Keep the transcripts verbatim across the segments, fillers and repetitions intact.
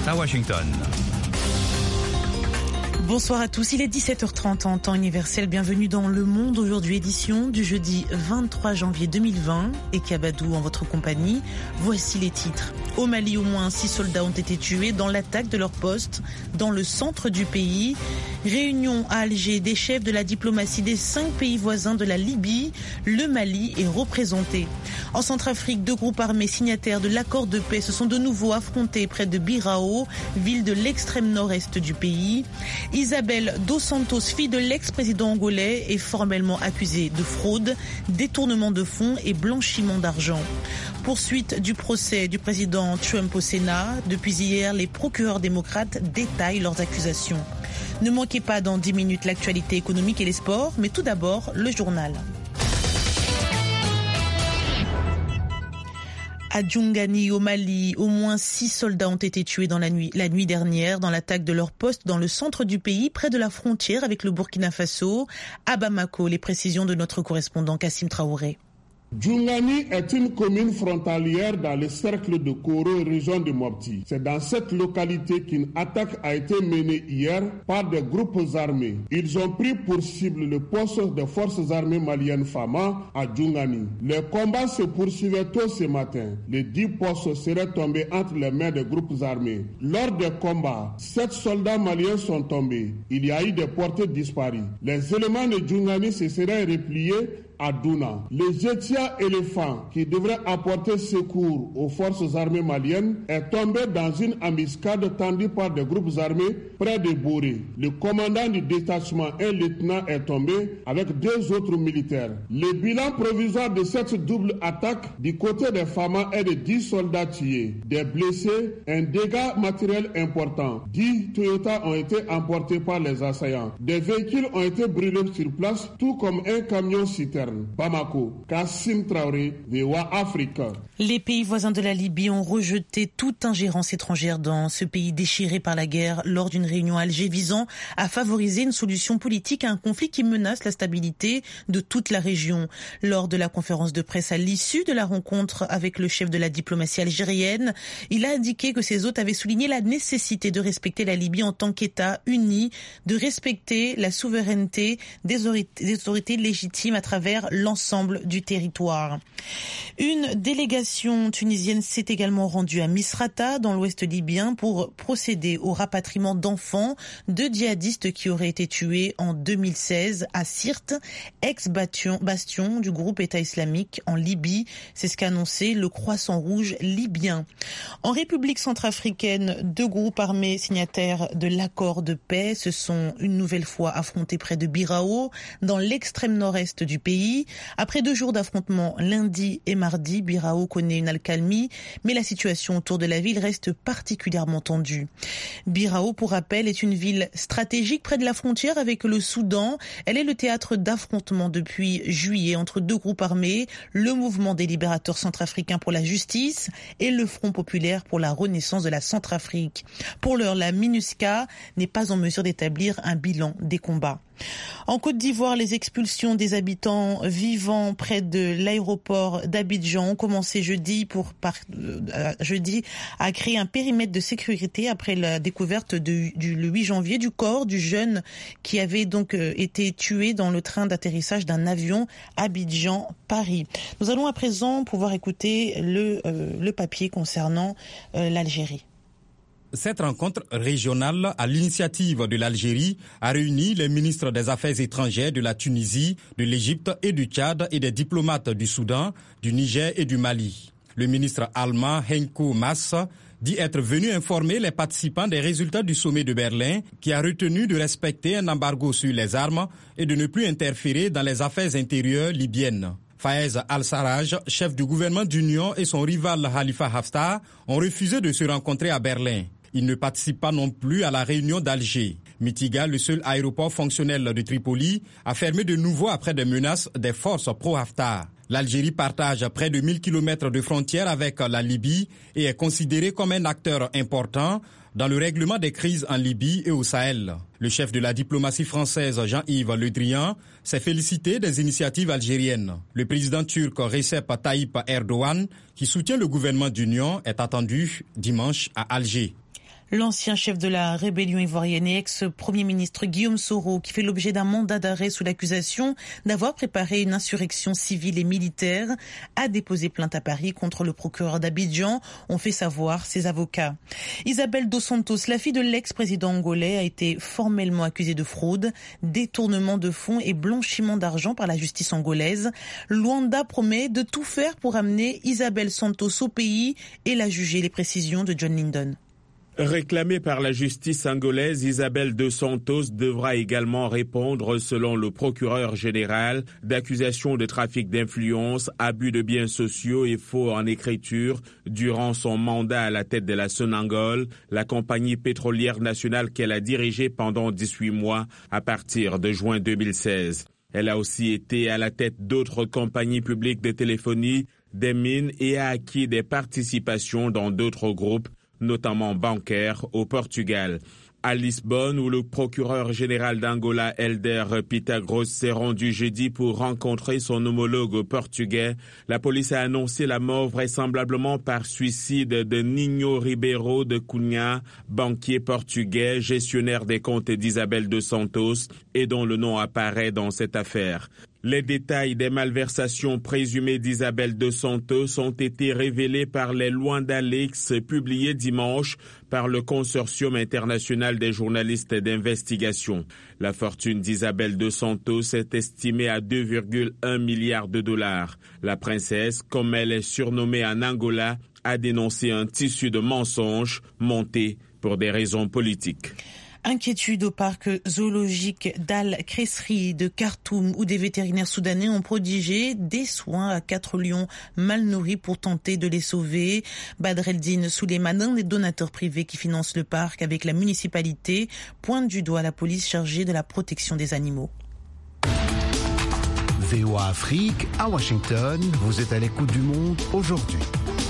à Washington. Bonsoir à tous, il est dix-sept heures trente en temps universel. Bienvenue dans Le Monde aujourd'hui, édition du jeudi vingt-trois janvier deux mille vingt. Et Kabadou en votre compagnie. Voici les titres. Au Mali, au moins six soldats ont été tués dans l'attaque de leur poste dans le centre du pays. Réunion à Alger des chefs de la diplomatie des cinq pays voisins de la Libye. Le Mali est représenté. En Centrafrique, deux groupes armés signataires de l'accord de paix se sont de nouveau affrontés près de Birao, ville de l'extrême nord-est du pays. Isabel Dos Santos, fille de l'ex-président angolais, est formellement accusée de fraude, détournement de fonds et blanchiment d'argent. Poursuite du procès du président Trump au Sénat. Depuis hier, les procureurs démocrates détaillent leurs accusations. Ne manquez pas dans dix minutes l'actualité économique et les sports, mais tout d'abord, le journal. À Djoungani, au Mali, au moins six soldats ont été tués dans la nuit, la nuit dernière dans l'attaque de leur poste dans le centre du pays, près de la frontière avec le Burkina Faso. À Bamako, les précisions de notre correspondant Kassim Traoré. Djoungani est une commune frontalière dans le cercle de Koro, région de Mopti. C'est dans cette localité qu'une attaque a été menée hier par des groupes armés. Ils ont pris pour cible le poste des forces armées maliennes Fama à Djoungani. Les combats se poursuivaient tôt ce matin. Les dix postes seraient tombés entre les mains des groupes armés. Lors des combats, sept soldats maliens sont tombés. Il y a eu des portées disparues. Les éléments de Djoungani se seraient repliés à Douna. Le Jetia éléphant qui devrait apporter secours aux forces armées maliennes est tombé dans une embuscade tendue par des groupes armés près de Boré. Le commandant du détachement, un lieutenant, est tombé avec deux autres militaires. Le bilan provisoire de cette double attaque du côté des Fama est de dix soldats tués, des blessés, un dégât matériel important. dix Toyota ont été emportés par les assaillants. Des véhicules ont été brûlés sur place, tout comme un camion citerne. Bamako, Kassim Traoré, V O A Africa. Les pays voisins de la Libye ont rejeté toute ingérence étrangère dans ce pays déchiré par la guerre lors d'une réunion à Alger visant à favoriser une solution politique à un conflit qui menace la stabilité de toute la région. Lors de la conférence de presse à l'issue de la rencontre avec le chef de la diplomatie algérienne, il a indiqué que ses hôtes avaient souligné la nécessité de respecter la Libye en tant qu'État uni, de respecter la souveraineté des autorités légitimes à travers l'ensemble du territoire. Une délégation tunisienne s'est également rendue à Misrata, dans l'ouest libyen, pour procéder au rapatriement d'enfants de djihadistes qui auraient été tués en deux mille seize à Sirte, ex-bastion du groupe État islamique en Libye. C'est ce qu'a annoncé le Croissant Rouge libyen. En République centrafricaine, deux groupes armés signataires de l'accord de paix se sont une nouvelle fois affrontés près de Birao, dans l'extrême nord-est du pays. Après deux jours d'affrontements lundi et mardi, Birao connaît une accalmie, mais la situation autour de la ville reste particulièrement tendue. Birao, pour rappel, est une ville stratégique près de la frontière avec le Soudan. Elle est le théâtre d'affrontements depuis juillet entre deux groupes armés, le mouvement des libérateurs centrafricains pour la justice et le Front populaire pour la renaissance de la Centrafrique. Pour l'heure, la MINUSCA n'est pas en mesure d'établir un bilan des combats. En Côte d'Ivoire, les expulsions des habitants vivant près de l'aéroport d'Abidjan ont commencé jeudi pour par, euh, jeudi à créer un périmètre de sécurité après la découverte de, du le huit janvier du corps du jeune qui avait donc euh, été tué dans le train d'atterrissage d'un avion Abidjan-Paris. Nous allons à présent pouvoir écouter le euh, le papier concernant euh, l'Algérie. Cette rencontre régionale à l'initiative de l'Algérie a réuni les ministres des Affaires étrangères de la Tunisie, de l'Égypte et du Tchad et des diplomates du Soudan, du Niger et du Mali. Le ministre allemand Heiko Maas dit être venu informer les participants des résultats du sommet de Berlin qui a retenu de respecter un embargo sur les armes et de ne plus interférer dans les affaires intérieures libyennes. Fayez al-Sarraj, chef du gouvernement d'union, et son rival Khalifa Haftar ont refusé de se rencontrer à Berlin. Il ne participe pas non plus à la réunion d'Alger. Mitiga, le seul aéroport fonctionnel de Tripoli, a fermé de nouveau après des menaces des forces pro-Haftar. L'Algérie partage près de mille kilomètres de frontières avec la Libye et est considérée comme un acteur important dans le règlement des crises en Libye et au Sahel. Le chef de la diplomatie française, Jean-Yves Le Drian, s'est félicité des initiatives algériennes. Le président turc Recep Tayyip Erdogan, qui soutient le gouvernement d'union, est attendu dimanche à Alger. L'ancien chef de la rébellion ivoirienne et ex-premier ministre Guillaume Soro, qui fait l'objet d'un mandat d'arrêt sous l'accusation d'avoir préparé une insurrection civile et militaire, a déposé plainte à Paris contre le procureur d'Abidjan, ont fait savoir ses avocats. Isabel dos Santos, la fille de l'ex-président angolais, a été formellement accusée de fraude, détournement de fonds et blanchiment d'argent par la justice angolaise. Luanda promet de tout faire pour amener Isabel Santos au pays et la juger. Les précisions de John Linden. Réclamée par la justice angolaise, Isabel dos Santos devra également répondre, selon le procureur général, d'accusations de trafic d'influence, abus de biens sociaux et faux en écriture durant son mandat à la tête de la Sonangol, la compagnie pétrolière nationale qu'elle a dirigée pendant dix-huit mois à partir de juin deux mille seize. Elle a aussi été à la tête d'autres compagnies publiques de téléphonie, des mines et a acquis des participations dans d'autres groupes, notamment bancaires, au Portugal. À Lisbonne, où le procureur général d'Angola, Helder Pitagros, s'est rendu jeudi pour rencontrer son homologue portugais, la police a annoncé la mort vraisemblablement par suicide de Ninho Ribeiro de Cunha, banquier portugais, gestionnaire des comptes d'Isabel dos Santos, et dont le nom apparaît dans cette affaire. Les détails des malversations présumées d'Isabel dos Santos ont été révélés par les Luanda Leaks publiés dimanche par le Consortium international des journalistes d'investigation. La fortune d'Isabel dos Santos est estimée à deux virgule un milliards de dollars. La princesse, comme elle est surnommée en Angola, a dénoncé un tissu de mensonges monté pour des raisons politiques. Inquiétude au parc zoologique d'Al-Kresri de Khartoum, où des vétérinaires soudanais ont prodigé des soins à quatre lions mal nourris pour tenter de les sauver. Badr Eldin Suleiman, un des donateurs privés qui financent le parc avec la municipalité, pointe du doigt la police chargée de la protection des animaux. V O A Afrique, à Washington, vous êtes à l'écoute du monde aujourd'hui.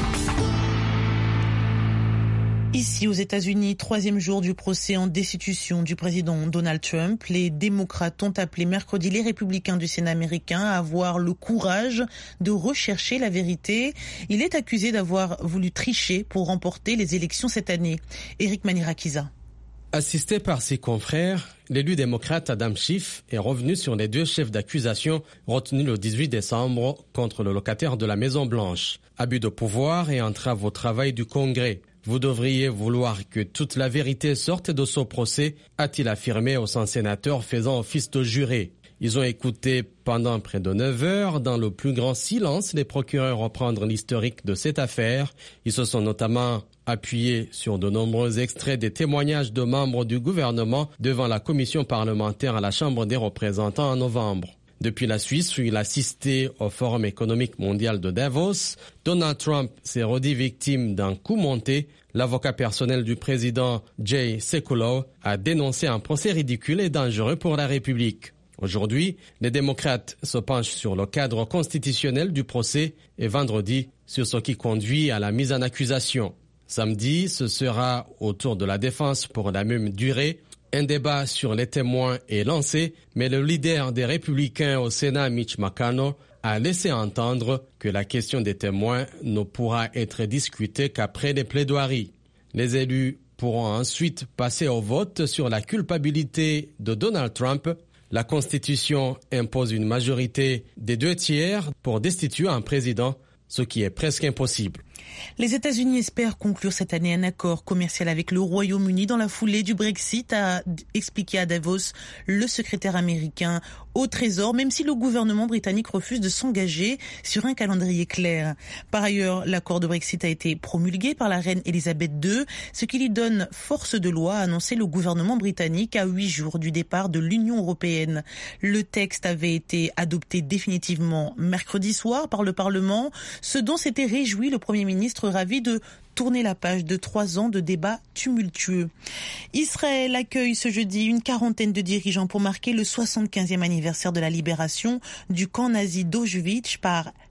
Ici, aux États-Unis, troisième jour du procès en destitution du président Donald Trump. Les démocrates ont appelé mercredi les républicains du Sénat américain à avoir le courage de rechercher la vérité. Il est accusé d'avoir voulu tricher pour remporter les élections cette année. Éric Manirakiza. Assisté par ses confrères, l'élu démocrate Adam Schiff est revenu sur les deux chefs d'accusation retenus le dix-huit décembre contre le locataire de la Maison-Blanche. Abus de pouvoir et entrave au travail du Congrès. Vous devriez vouloir que toute la vérité sorte de ce procès, a-t-il affirmé aux cent sénateurs faisant office de jurés. Ils ont écouté pendant près de neuf heures, dans le plus grand silence, les procureurs reprendre l'historique de cette affaire. Ils se sont notamment appuyés sur de nombreux extraits des témoignages de membres du gouvernement devant la commission parlementaire à la Chambre des représentants en novembre. Depuis la Suisse, où il assistait au Forum économique mondial de Davos, Donald Trump s'est redit victime d'un coup monté. L'avocat personnel du président Jay Sekulow a dénoncé un procès ridicule et dangereux pour la République. Aujourd'hui, les démocrates se penchent sur le cadre constitutionnel du procès et vendredi sur ce qui conduit à la mise en accusation. Samedi, ce sera au tour de la défense pour la même durée. Un débat sur les témoins est lancé, mais le leader des Républicains au Sénat, Mitch McConnell, a laissé entendre que la question des témoins ne pourra être discutée qu'après les plaidoiries. Les élus pourront ensuite passer au vote sur la culpabilité de Donald Trump. La Constitution impose une majorité des deux tiers pour destituer un président, ce qui est presque impossible. Les États-Unis espèrent conclure cette année un accord commercial avec le Royaume-Uni dans la foulée du Brexit, a expliqué à Davos le secrétaire américain au Trésor, même si le gouvernement britannique refuse de s'engager sur un calendrier clair. Par ailleurs, l'accord de Brexit a été promulgué par la reine Elisabeth deux, ce qui lui donne force de loi, a annoncé le gouvernement britannique à huit jours du départ de l'Union européenne. Le texte avait été adopté définitivement mercredi soir par le Parlement, ce dont s'était réjoui le Premier ministre, ravi de tourner la page de trois ans de débats tumultueux. Israël accueille ce jeudi une quarantaine de dirigeants pour marquer le soixante-quinzième anniversaire de la libération du camp nazi d'Auschwitz par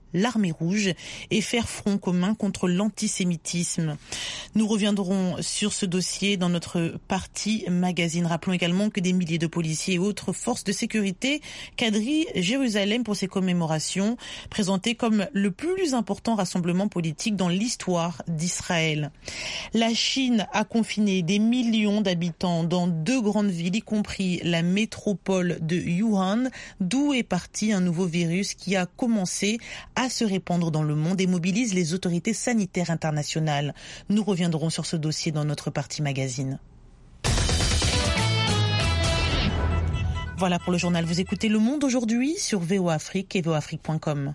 l'armée rouge et faire front commun contre l'antisémitisme. Nous reviendrons sur ce dossier dans notre partie magazine. Rappelons également que des milliers de policiers et autres forces de sécurité quadrillent Jérusalem pour ces commémorations, présentées comme le plus important rassemblement politique dans l'histoire d'Israël. La Chine a confiné des millions d'habitants dans deux grandes villes, y compris la métropole de Wuhan, d'où est parti un nouveau virus qui a commencé à se répandre dans le monde et mobilise les autorités sanitaires internationales. Nous reviendrons sur ce dossier dans notre partie magazine. Voilà pour le journal. Vous écoutez Le Monde aujourd'hui sur V O Afrique et V O Afrique point com.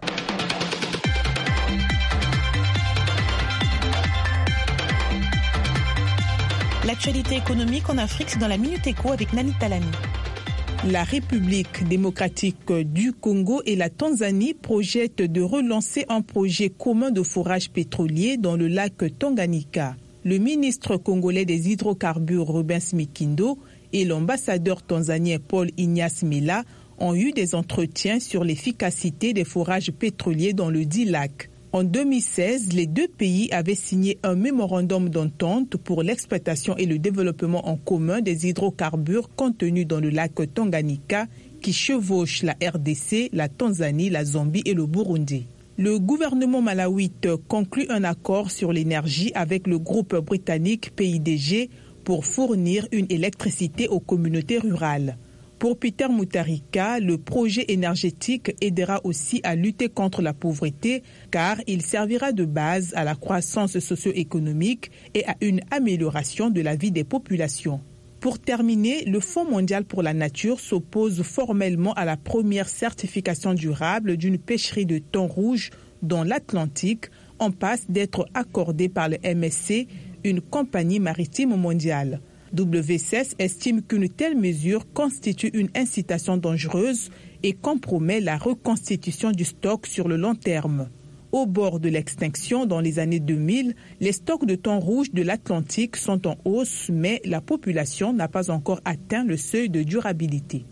L'actualité économique en Afrique, c'est dans la Minute Éco avec Nani Talani. La République démocratique du Congo et la Tanzanie projettent de relancer un projet commun de forage pétrolier dans le lac Tanganyika. Le ministre congolais des hydrocarbures Rubens Mikindo et l'ambassadeur tanzanien Paul Ignace Mila ont eu des entretiens sur l'efficacité des forages pétroliers dans le dit lac. En deux mille seize, les deux pays avaient signé un mémorandum d'entente pour l'exploitation et le développement en commun des hydrocarbures contenus dans le lac Tanganyika qui chevauche la R D C, la Tanzanie, la Zambie et le Burundi. Le gouvernement malawite conclut un accord sur l'énergie avec le groupe britannique P I D G pour fournir une électricité aux communautés rurales. Pour Peter Mutharika, le projet énergétique aidera aussi à lutter contre la pauvreté car il servira de base à la croissance socio-économique et à une amélioration de la vie des populations. Pour terminer, le Fonds mondial pour la nature s'oppose formellement à la première certification durable d'une pêcherie de thon rouge dans l'Atlantique en passe d'être accordée par le M S C, une compagnie maritime mondiale. W C S estime qu'une telle mesure constitue une incitation dangereuse et compromet la reconstitution du stock sur le long terme. Au bord de l'extinction dans les années deux mille, les stocks de thon rouge de l'Atlantique sont en hausse, mais la population n'a pas encore atteint le seuil de durabilité.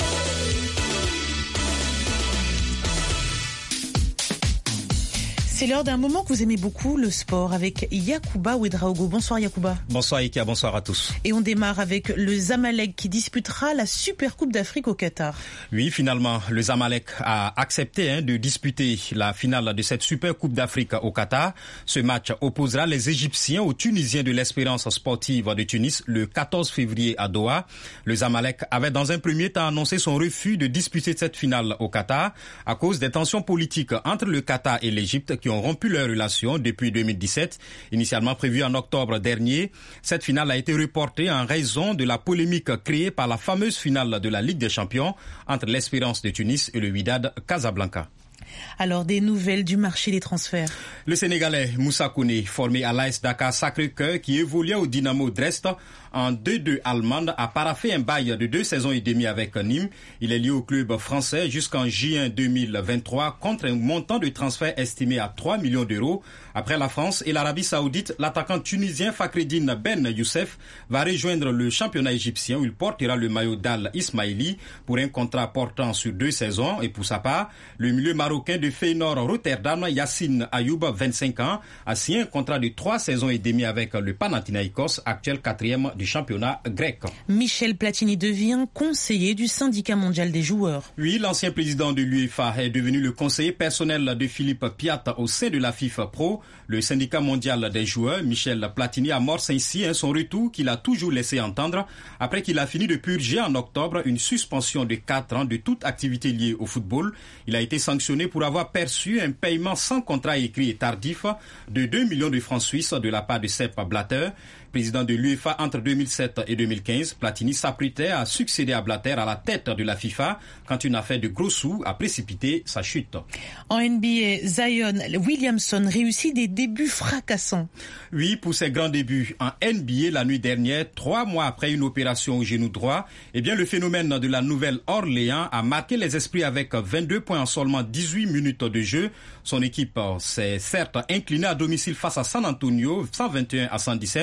C'est l'heure d'un moment que vous aimez beaucoup, le sport, avec Yacouba Ouedraogo. Bonsoir Yacouba. Bonsoir Ika, bonsoir à tous. Et on démarre avec le Zamalek qui disputera la Super Coupe d'Afrique au Qatar. Oui, finalement, le Zamalek a accepté hein, de disputer la finale de cette Super Coupe d'Afrique au Qatar. Ce match opposera les Égyptiens aux Tunisiens de l'Espérance sportive de Tunis le quatorze février à Doha. Le Zamalek avait dans un premier temps annoncé son refus de disputer cette finale au Qatar à cause des tensions politiques entre le Qatar et l'Égypte qui ont rompu leurs relations depuis deux mille dix-sept. Initialement prévue en octobre dernier, cette finale a été reportée en raison de la polémique créée par la fameuse finale de la Ligue des Champions entre l'Espérance de Tunis et le Wydad Casablanca. Alors, des nouvelles du marché des transferts. Le Sénégalais Moussa Kone, formé à l'A S Dakar Sacré-Cœur, qui évoluait au Dynamo Dresde en deux deux allemande, a paraphé un bail de deux saisons et demie avec Nîmes. Il est lié au club français jusqu'en juin deux mille vingt-trois contre un montant de transfert estimé à trois millions d'euros. Après la France et l'Arabie Saoudite, l'attaquant tunisien Fakhreddine Ben Youssef va rejoindre le championnat égyptien où il portera le maillot d'Al Ismaili pour un contrat portant sur deux saisons. Et pour sa part, le milieu marocain de Feyenoord Rotterdam, Yassine Ayoub, vingt-cinq ans, a signé un contrat de trois saisons et demie avec le Panathinaïkos, actuel quatrième du championnat grec. Michel Platini devient conseiller du syndicat mondial des joueurs. Oui, l'ancien président de l'UEFA est devenu le conseiller personnel de Philippe Piat au sein de la FIFA Pro. Le syndicat mondial des joueurs, Michel Platini, amorce ainsi hein, son retour qu'il a toujours laissé entendre après qu'il a fini de purger en octobre une suspension de quatre ans de toute activité liée au football. Il a été sanctionné pour avoir perçu un paiement sans contrat écrit et tardif de deux millions de francs suisses de la part de Sepp Blatter. Président de l'UEFA entre deux mille sept et deux mille quinze, Platini s'apprêtait à succéder à Blatter à la tête de la FIFA quand une affaire de gros sous a précipité sa chute. En N B A, Zion Williamson réussit des débuts fracassants. Oui, pour ses grands débuts en N B A la nuit dernière, trois mois après une opération au genou droit, eh bien le phénomène de la Nouvelle-Orléans a marqué les esprits avec vingt-deux points en seulement dix-huit minutes de jeu. Son équipe s'est certes inclinée à domicile face à San Antonio, cent vingt et un à cent dix-sept,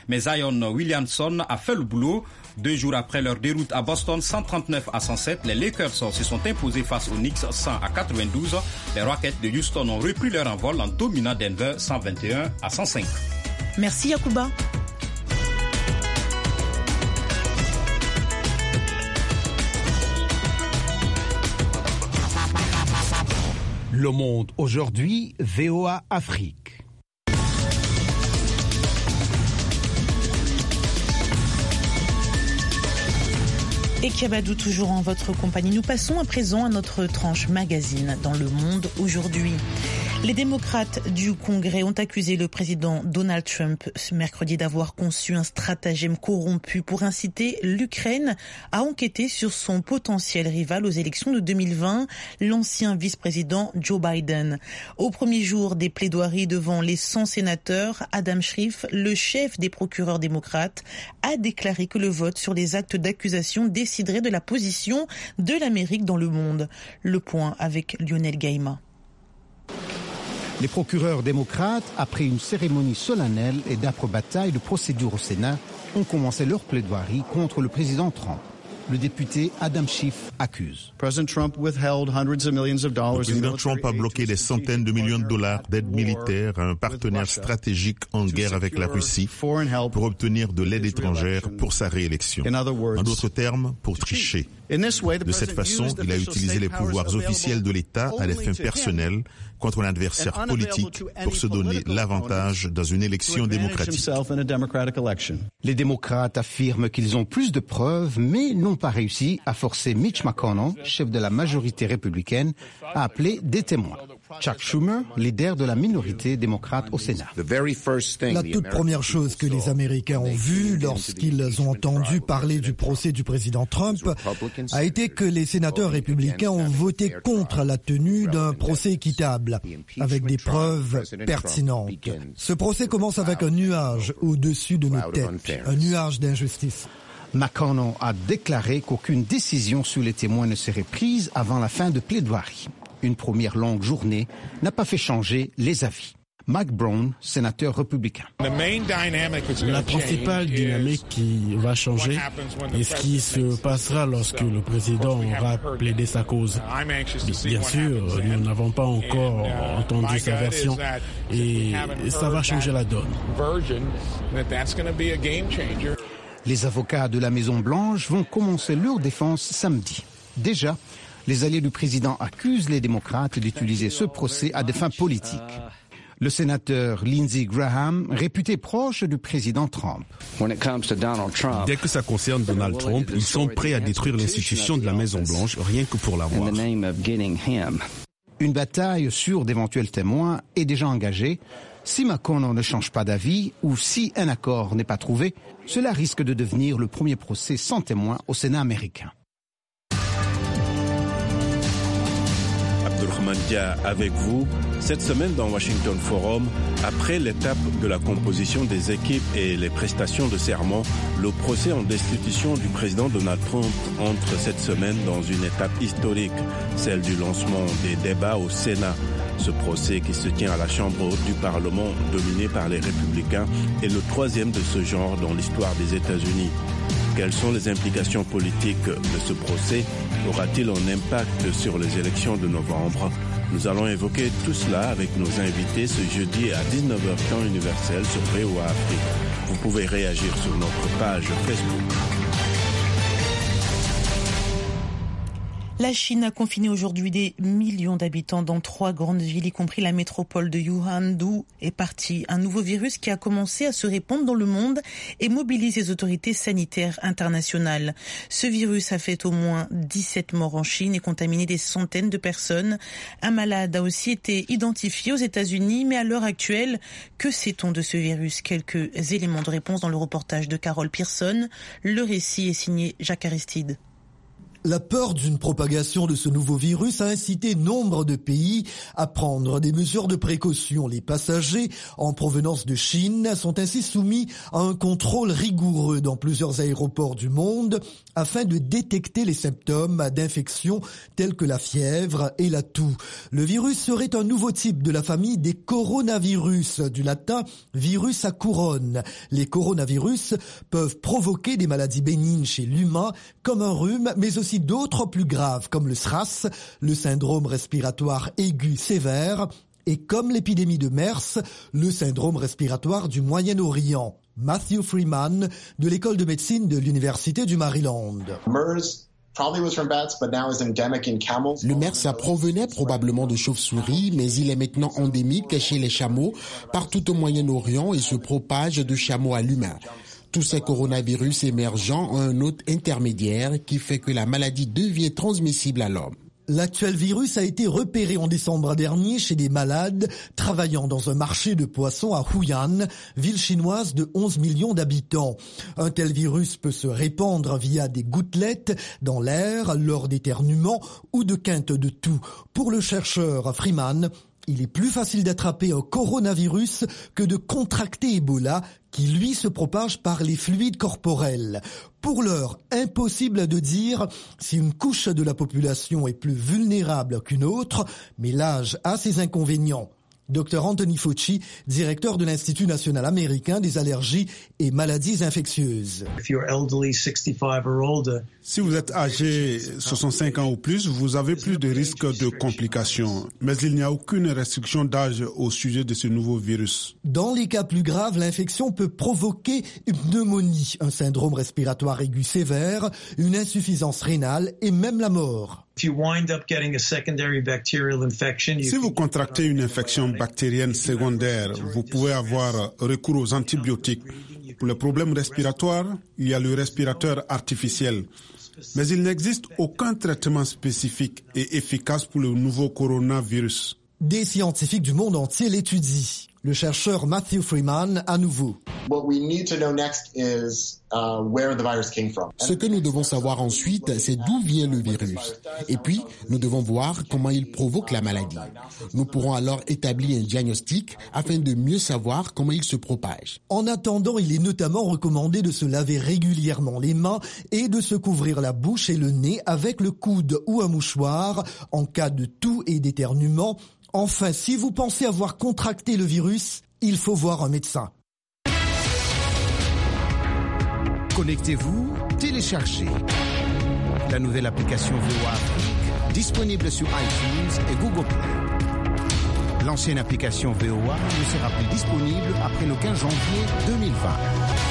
Mais Zion Williamson a fait le boulot. Deux jours après leur déroute à Boston, cent trente-neuf à cent sept, les Lakers se sont imposés face aux Knicks cent à quatre-vingt-douze. Les Rockets de Houston ont repris leur envol en dominant Denver cent vingt et un à cent cinq. Merci Yacouba. Le Monde aujourd'hui, V O A Afrique. Et Kiabadou, toujours en votre compagnie. Nous passons à présent à notre tranche magazine dans Le Monde aujourd'hui. Les démocrates du Congrès ont accusé le président Donald Trump ce mercredi d'avoir conçu un stratagème corrompu pour inciter l'Ukraine à enquêter sur son potentiel rival aux élections de deux mille vingt, l'ancien vice-président Joe Biden. Au premier jour des plaidoiries devant les cent sénateurs, Adam Schiff, le chef des procureurs démocrates, a déclaré que le vote sur les actes d'accusation déciderait de la position de l'Amérique dans le monde. Le point avec Lionel Gaïma. Les procureurs démocrates, après une cérémonie solennelle et d'âpres batailles de procédure au Sénat, ont commencé leur plaidoirie contre le président Trump. Le député Adam Schiff accuse. Le président Trump a bloqué des centaines de millions de dollars d'aide militaire à un partenaire stratégique en guerre avec la Russie pour obtenir de l'aide étrangère pour sa réélection. En d'autres termes, pour tricher. De cette façon, il a utilisé les pouvoirs officiels de l'État à des fins personnelles contre un adversaire politique pour se donner l'avantage dans une élection démocratique. Les démocrates affirment qu'ils ont plus de preuves, mais n'ont pas réussi à forcer Mitch McConnell, chef de la majorité républicaine, à appeler des témoins. Chuck Schumer, leader de la minorité démocrate au Sénat. La toute première chose que les Américains ont vue lorsqu'ils ont entendu parler du procès du président Trump a été que les sénateurs républicains ont voté contre la tenue d'un procès équitable, avec des preuves pertinentes. Ce procès commence avec un nuage au-dessus de nos têtes, un nuage d'injustice. McConnell a déclaré qu'aucune décision sur les témoins ne serait prise avant la fin de plaidoirie. Une première longue journée n'a pas fait changer les avis. Mike Brown, sénateur républicain. La principale dynamique qui va changer est ce qui se passera lorsque le président aura plaidé sa cause. Bien sûr, nous n'avons pas encore entendu sa version et ça va changer la donne. Les avocats de la Maison-Blanche vont commencer leur défense samedi. Déjà, les alliés du président accusent les démocrates d'utiliser ce procès à des fins politiques. Le sénateur Lindsey Graham, réputé proche du président Trump. Dès que ça concerne Donald Trump, ils sont prêts à détruire l'institution de la Maison-Blanche rien que pour l'avoir. Une bataille sur d'éventuels témoins est déjà engagée. Si McConnell ne change pas d'avis ou si un accord n'est pas trouvé, cela risque de devenir le premier procès sans témoins au Sénat américain. Abdulrahman Dia avec vous. Cette semaine dans Washington Forum, après l'étape de la composition des équipes et les prestations de serment, le procès en destitution du président Donald Trump entre cette semaine dans une étape historique, celle du lancement des débats au Sénat. Ce procès qui se tient à la Chambre haute du Parlement, dominé par les républicains, est le troisième de ce genre dans l'histoire des États-Unis. Quelles sont les implications politiques de ce procès? Aura-t-il un impact sur les élections de novembre? Nous allons évoquer tout cela avec nos invités ce jeudi à dix-neuf heures temps universel sur V O A Afrique. Vous pouvez réagir sur notre page Facebook. La Chine a confiné aujourd'hui des millions d'habitants dans trois grandes villes, y compris la métropole de Wuhan, d'où est parti un nouveau virus qui a commencé à se répandre dans le monde et mobilise les autorités sanitaires internationales. Ce virus a fait au moins dix-sept morts en Chine et contaminé des centaines de personnes. Un malade a aussi été identifié aux États-Unis, mais à l'heure actuelle, que sait-on de ce virus? Quelques éléments de réponse dans le reportage de Carole Pearson. Le récit est signé Jacques Aristide. La peur d'une propagation de ce nouveau virus a incité nombre de pays à prendre des mesures de précaution. Les passagers en provenance de Chine sont ainsi soumis à un contrôle rigoureux dans plusieurs aéroports du monde afin de détecter les symptômes d'infection tels que la fièvre et la toux. Le virus serait un nouveau type de la famille des coronavirus, du latin virus à couronne. Les coronavirus peuvent provoquer des maladies bénignes chez l'humain comme un rhume, mais aussi d'autres plus graves comme le SRAS, le syndrome respiratoire aigu sévère, et comme l'épidémie de MERS, le syndrome respiratoire du Moyen-Orient. Matthew Freeman, de l'école de médecine de l'Université du Maryland. Le MERS provenait probablement de chauves-souris, mais il est maintenant endémique chez les chameaux partout au Moyen-Orient et se propage de chameau à l'humain. Tous ces coronavirus émergents ont un hôte intermédiaire qui fait que la maladie devient transmissible à l'homme. L'actuel virus a été repéré en décembre dernier chez des malades travaillant dans un marché de poissons à Huyan, ville chinoise de onze millions d'habitants. Un tel virus peut se répandre via des gouttelettes dans l'air, lors d'éternuements ou de quintes de toux. Pour le chercheur Freeman, il est plus facile d'attraper un coronavirus que de contracter Ebola, qui lui se propage par les fluides corporels. Pour l'heure, impossible de dire si une couche de la population est plus vulnérable qu'une autre, mais l'âge a ses inconvénients. Docteur Anthony Fauci, directeur de l'Institut national américain des allergies et maladies infectieuses. Si vous êtes âgé soixante-cinq ans ou plus, vous avez plus de risques de complications. Mais il n'y a aucune restriction d'âge au sujet de ce nouveau virus. Dans les cas plus graves, l'infection peut provoquer une pneumonie, un syndrome respiratoire aigu sévère, une insuffisance rénale et même la mort. Si vous contractez une infection bactérienne secondaire, vous pouvez avoir recours aux antibiotiques. Pour les problèmes respiratoires, il y a le respirateur artificiel. Mais il n'existe aucun traitement spécifique et efficace pour le nouveau coronavirus. Des scientifiques du monde entier l'étudient. Le chercheur Matthew Freeman, à nouveau. Ce que nous devons savoir ensuite, c'est d'où vient le virus. Et puis, nous devons voir comment il provoque la maladie. Nous pourrons alors établir un diagnostic afin de mieux savoir comment il se propage. En attendant, il est notamment recommandé de se laver régulièrement les mains et de se couvrir la bouche et le nez avec le coude ou un mouchoir en cas de toux et d'éternuement. Enfin, si vous pensez avoir contracté le virus, il faut voir un médecin. Connectez-vous, téléchargez la nouvelle application V O A Afrique, disponible sur iTunes et Google Play. L'ancienne application V O A ne sera plus disponible après le quinze janvier deux mille vingt.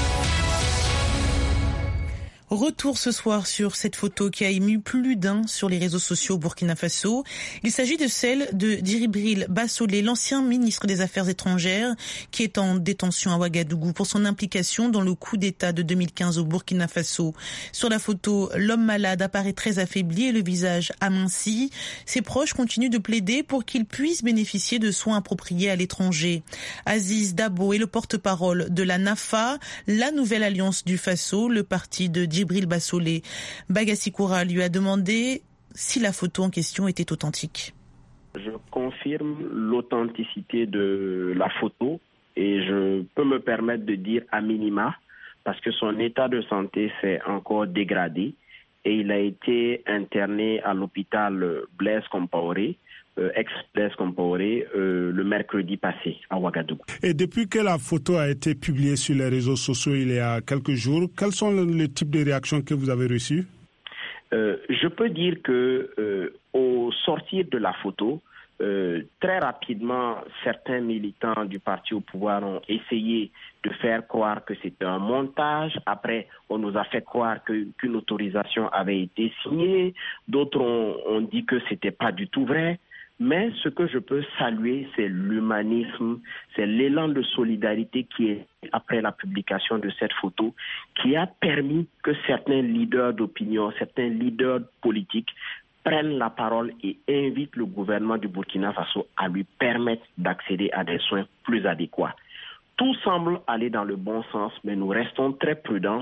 Retour ce soir sur cette photo qui a ému plus d'un sur les réseaux sociaux au Burkina Faso. Il s'agit de celle de Djibril Bassolé, l'ancien ministre des Affaires étrangères, qui est en détention à Ouagadougou pour son implication dans le coup d'État de deux mille quinze au Burkina Faso. Sur la photo, l'homme malade apparaît très affaibli et le visage aminci. Ses proches continuent de plaider pour qu'il puisse bénéficier de soins appropriés à l'étranger. Aziz Dabo est le porte-parole de la NAFA, la nouvelle alliance du Faso, le parti de Djibril Bassolé. Bagassi Koura lui a demandé si la photo en question était authentique. Je confirme l'authenticité de la photo et je peux me permettre de dire à minima parce que son état de santé s'est encore dégradé et il a été interné à l'hôpital Blaise Compaoré, euh, ex-Blaise Compaoré, euh, le mercredi passé à Ouagadougou. Et depuis que la photo a été publiée sur les réseaux sociaux il y a quelques jours, quels sont les types de réactions que vous avez reçues? euh, Je peux dire que euh, au sortir de la photo, Euh, très rapidement, certains militants du parti au pouvoir ont essayé de faire croire que c'était un montage. Après, on nous a fait croire que, qu'une autorisation avait été signée. D'autres ont, ont dit que c'était pas du tout vrai. Mais ce que je peux saluer, c'est l'humanisme, c'est l'élan de solidarité qui est après la publication de cette photo, qui a permis que certains leaders d'opinion, certains leaders politiques prennent la parole et invitent le gouvernement du Burkina Faso à lui permettre d'accéder à des soins plus adéquats. Tout semble aller dans le bon sens, mais nous restons très prudents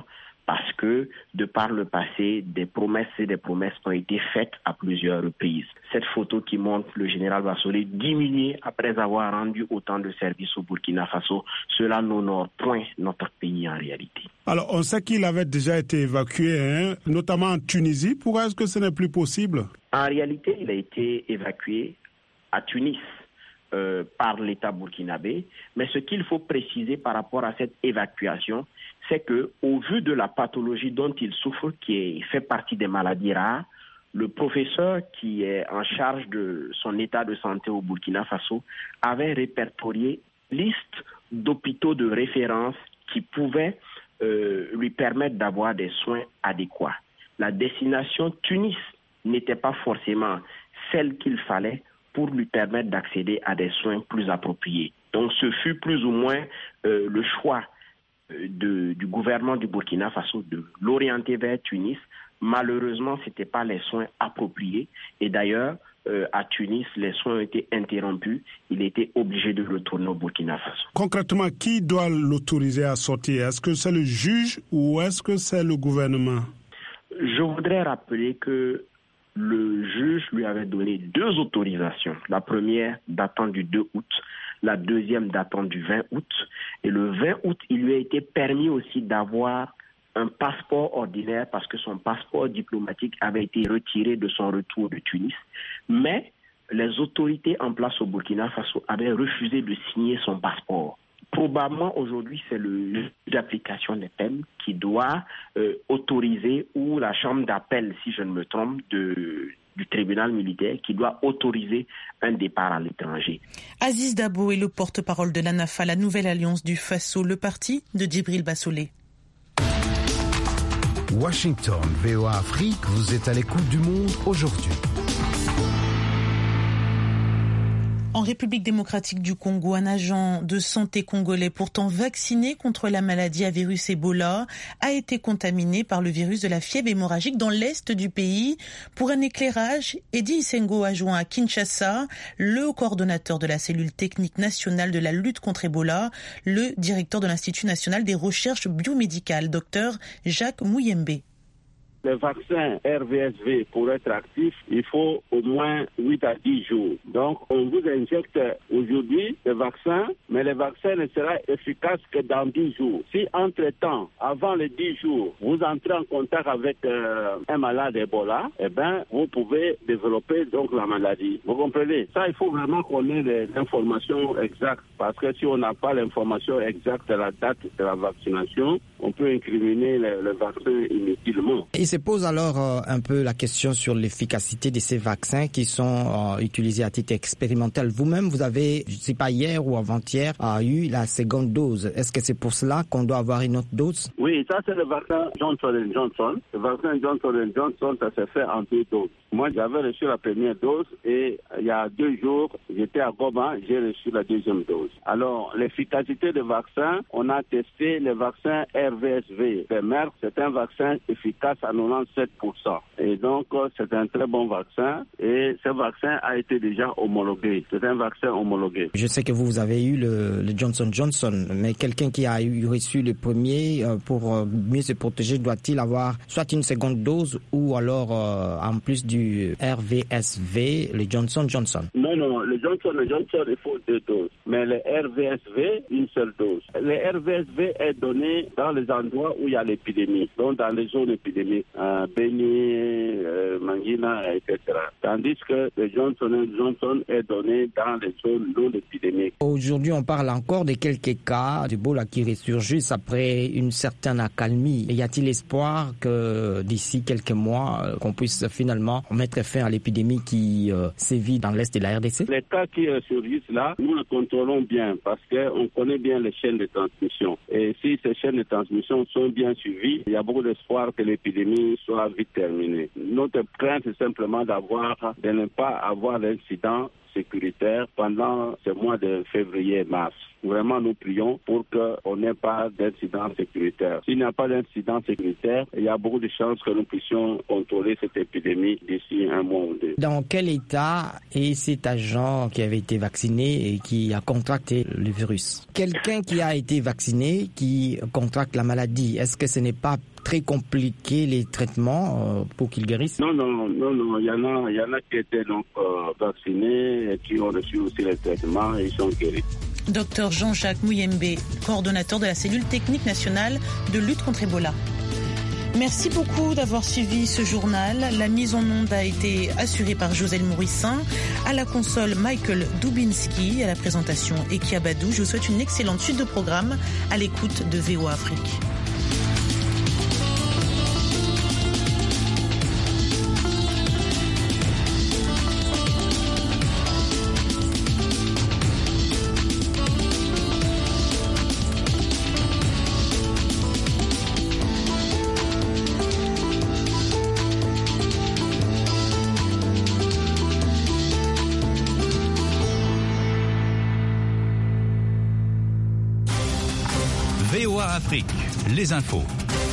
parce que, de par le passé, des promesses et des promesses ont été faites à plusieurs reprises. Cette photo qui montre le général Bassolé diminué après avoir rendu autant de services au Burkina Faso, cela n'honore point notre pays en réalité. Alors, on sait qu'il avait déjà été évacué, hein, notamment en Tunisie. Pourquoi est-ce que ce n'est plus possible? En réalité, il a été évacué à Tunis euh, par l'État burkinabé. Mais ce qu'il faut préciser par rapport à cette évacuation, c'est que, au vu de la pathologie dont il souffre, qui est, fait partie des maladies rares, le professeur qui est en charge de son état de santé au Burkina Faso avait répertorié liste d'hôpitaux de référence qui pouvaient euh, lui permettre d'avoir des soins adéquats. La destination Tunis n'était pas forcément celle qu'il fallait pour lui permettre d'accéder à des soins plus appropriés. Donc ce fut plus ou moins euh, le choix de, du gouvernement du Burkina Faso de l'orienter vers Tunis. Malheureusement, ce n'étaient pas les soins appropriés. Et d'ailleurs, euh, à Tunis, les soins ont été interrompus. Il était obligé de retourner au Burkina Faso. Concrètement, qui doit l'autoriser à sortir? Est-ce que c'est le juge ou est-ce que c'est le gouvernement? Je voudrais rappeler que le juge lui avait donné deux autorisations. La première datant du deux août, la deuxième datant du vingt août. Et le vingt août, il lui a été permis aussi d'avoir un passeport ordinaire parce que son passeport diplomatique avait été retiré de son retour de Tunis. Mais les autorités en place au Burkina Faso avaient refusé de signer son passeport. Probablement aujourd'hui, c'est le juge d'application des peines qui doit euh, autoriser, ou la chambre d'appel, si je ne me trompe, de, du tribunal militaire, qui doit autoriser un départ à l'étranger. Aziz Dabo est le porte-parole de l'ANAFA, la nouvelle alliance du Faso, le parti de Djibril Bassolé. Washington, V O A Afrique, vous êtes à l'écoute du monde aujourd'hui. En République démocratique du Congo, un agent de santé congolais pourtant vacciné contre la maladie à virus Ebola a été contaminé par le virus de la fièvre hémorragique dans l'est du pays. Pour un éclairage, Eddie Isengo a joint à Kinshasa le coordonnateur de la cellule technique nationale de la lutte contre Ebola, le directeur de l'Institut national des recherches biomédicales, docteur Jacques Mouyembe. Le vaccin R V S V, pour être actif, il faut au moins huit à dix jours. Donc, on vous injecte aujourd'hui le vaccin, mais le vaccin ne sera efficace que dans dix jours. Si, entre-temps, avant les dix jours, vous entrez en contact avec euh, un malade Ebola, eh bien, vous pouvez développer donc la maladie. Vous comprenez? Ça, il faut vraiment qu'on ait les informations exactes, parce que si on n'a pas l'information exacte de la date de la vaccination, on peut incriminer le, le vaccin inutilement. Il se pose alors euh, un peu la question sur l'efficacité de ces vaccins qui sont euh, utilisés à titre expérimental. Vous-même, vous avez, je ne sais pas, hier ou avant-hier, euh, eu la seconde dose. Est-ce que c'est pour cela qu'on doit avoir une autre dose? Oui, ça c'est le vaccin Johnson and Johnson. Le vaccin Johnson and Johnson, ça s'est fait en deux doses. Moi, j'avais reçu la première dose et il y a deux jours, j'étais à Goma, j'ai reçu la deuxième dose. Alors, l'efficacité du vaccin, on a testé le vaccin R V S V. Le Merck, c'est un vaccin efficace à quatre-vingt-dix-sept pour cent. Et donc, c'est un très bon vaccin et ce vaccin a été déjà homologué. C'est un vaccin homologué. Je sais que vous, vous avez eu le, le Johnson Johnson, mais quelqu'un qui a eu reçu le premier, euh, pour euh, mieux se protéger, doit-il avoir soit une seconde dose ou alors, euh, en plus du R V S V, le Johnson Johnson? Non, non, le Johnson Johnson, il faut deux doses. Mais le R V S V, une seule dose. Le R V S V est donné dans les endroits où il y a l'épidémie, donc dans les zones épidémiques, euh, Beni, euh, Mangina, et cetera. Tandis que le Johnson Johnson est donné dans les zones non épidémiques. Aujourd'hui, on parle encore de quelques cas d'Ebola qui ressurgissent après une certaine accalmie. Y a-t-il espoir que d'ici quelques mois, qu'on puisse finalement mettre fin à l'épidémie qui euh, sévit dans l'est de la R D C? Les cas qui ressurgissent là, nous le contrôlons bien parce qu'on connaît bien les chaînes de transmission. Et si ces chaînes de transmission sont bien suivies, il y a beaucoup d'espoir que l'épidémie soit vite terminée. Notre crainte est simplement d'avoir, de ne pas avoir d'incident sécuritaire pendant ce mois de février et mars. Vraiment, nous prions pour qu'on n'ait pas d'incident sécuritaire. S'il n'y a pas d'incident sécuritaire, il y a beaucoup de chances que nous puissions contrôler cette épidémie d'ici un mois ou deux. Dans quel état est cet agent qui avait été vacciné et qui a contracté le virus? Quelqu'un qui a été vacciné, qui contracte la maladie, est-ce que ce n'est pas très compliqué les traitements euh, pour qu'ils guérissent? Non, non, non, non. Il y en a, il y en a qui étaient donc euh, vaccinés et qui ont reçu aussi les traitements et ils sont guéris. Docteur Jean-Jacques Mouyembe, coordonnateur de la cellule technique nationale de lutte contre Ebola. Merci beaucoup d'avoir suivi ce journal. La mise en onde a été assurée par Joselle Mourissin. À la console, Michael Dubinski. À la présentation, Eki Abadou. Je vous souhaite une excellente suite de programmes à l'écoute de V O A Afrique. V O A Afrique, les infos.